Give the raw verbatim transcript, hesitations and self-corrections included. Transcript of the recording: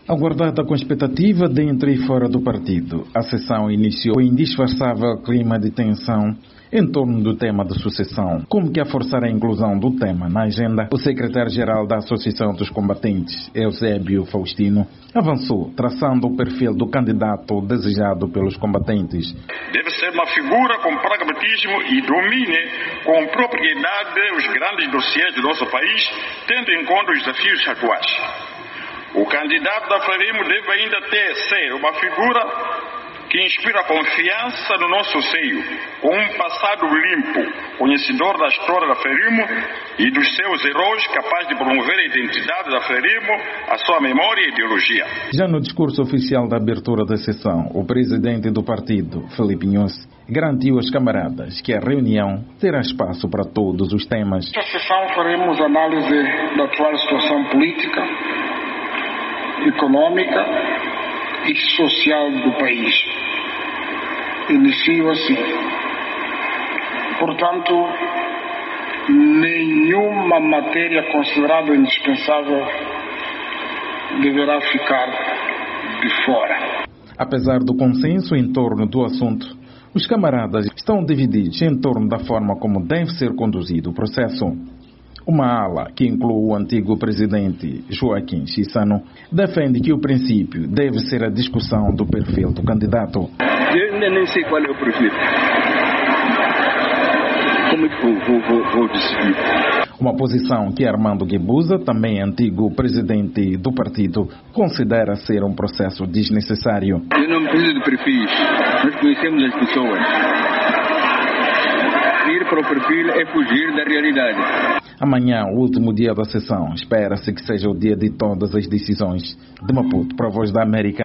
Aguardada com expectativa dentro e fora do partido, a sessão iniciou com indisfarçável clima de tensão em torno do tema da sucessão. Como que a forçar a inclusão do tema na agenda, o secretário-geral da Associação dos Combatentes, Eusébio Faustino, avançou, traçando o perfil do candidato desejado pelos combatentes. Deve ser uma figura com pragmatismo e domine com propriedade os grandes dossiês do nosso país, tendo em conta os desafios atuais. O candidato da Frelimo deve ainda ter, ser uma figura que inspira confiança no nosso seio, com um passado limpo, conhecedor da história da Frelimo e dos seus heróis, capaz de promover a identidade da Frelimo, a sua memória e ideologia. Já no discurso oficial da abertura da sessão, o presidente do partido, Felipe Nhosse, garantiu aos camaradas que a reunião terá espaço para todos os temas. Nesta sessão faremos análise da atual situação política, econômica e social do país. Inicio assim. Portanto, nenhuma matéria considerada indispensável deverá ficar de fora. Apesar do consenso em torno do assunto, os camaradas estão divididos em torno da forma como deve ser conduzido o processo. Uma ala, que inclui o antigo presidente Joaquim Chissano, defende que o princípio deve ser a discussão do perfil do candidato. Eu ainda nem sei qual é o perfil. Como é que vou, vou, vou, vou decidir? Uma posição que Armando Guebuza, também antigo presidente do partido, considera ser um processo desnecessário. Eu não preciso de perfis. Nós conhecemos as pessoas. Ir para o perfil é fugir da realidade. Amanhã, o último dia da sessão, espera-se que seja o dia de todas as decisões. De Maputo, para a Voz da América.